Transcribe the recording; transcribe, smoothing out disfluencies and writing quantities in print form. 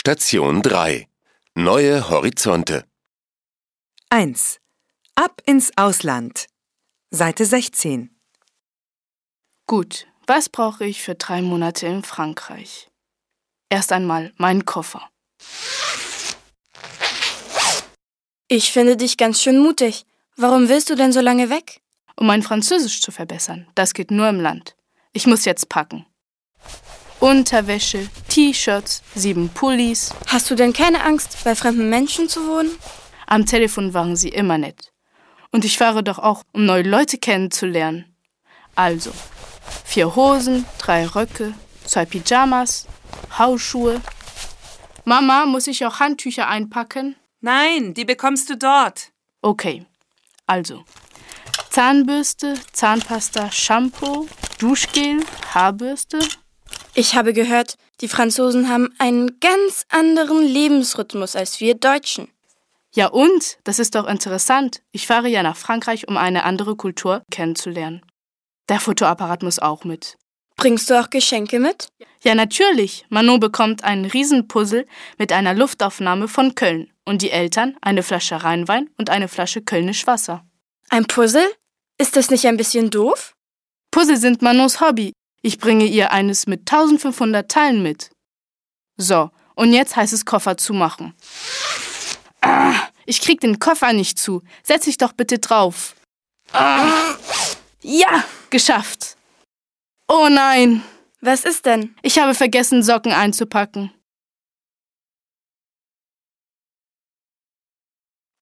Station 3. Neue Horizonte. 1. Ab ins Ausland. Seite 16. Gut, was brauche ich für 3 Monate in Frankreich? Erst einmal meinen Koffer. Ich finde dich ganz schön mutig. Warum willst du denn so lange weg? Um mein Französisch zu verbessern. Das geht nur im Land. Ich muss jetzt packen. Unterwäsche, T-Shirts, 7 Pullis. Hast du denn keine Angst, bei fremden Menschen zu wohnen? Am Telefon waren sie immer nett. Und ich fahre doch auch, um neue Leute kennenzulernen. Also, 4 Hosen, 3 Röcke, 2 Pyjamas, Hausschuhe. Mama, muss ich auch Handtücher einpacken? Nein, die bekommst du dort. Okay, also Zahnbürste, Zahnpasta, Shampoo, Duschgel, Haarbürste. Ich habe gehört, die Franzosen haben einen ganz anderen Lebensrhythmus als wir Deutschen. Ja und? Das ist doch interessant. Ich fahre ja nach Frankreich, um eine andere Kultur kennenzulernen. Der Fotoapparat muss auch mit. Bringst du auch Geschenke mit? Ja, natürlich. Manon bekommt einen Riesenpuzzle mit einer Luftaufnahme von Köln und die Eltern eine Flasche Rheinwein und eine Flasche Kölnisch Wasser. Ein Puzzle? Ist das nicht ein bisschen doof? Puzzle sind Manons Hobby. Ich bringe ihr eines mit 1500 Teilen mit. So, und jetzt heißt es Koffer zumachen. Ich krieg den Koffer nicht zu. Setz dich doch bitte drauf. Ja, geschafft. Oh nein. Was ist denn? Ich habe vergessen, Socken einzupacken.